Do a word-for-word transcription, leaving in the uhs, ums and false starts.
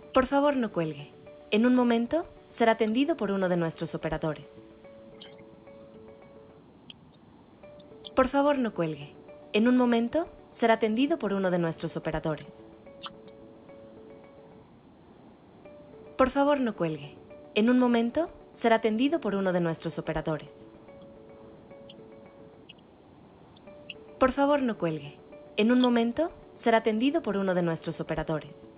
Por favor, no cuelgue. En un momento será atendido por uno de nuestros operadores. Por favor, no cuelgue. En un momento será atendido por uno de nuestros operadores. Por favor, no cuelgue. En un momento será atendido por uno de nuestros operadores. Por favor, no cuelgue. En un momento será atendido por uno de nuestros operadores.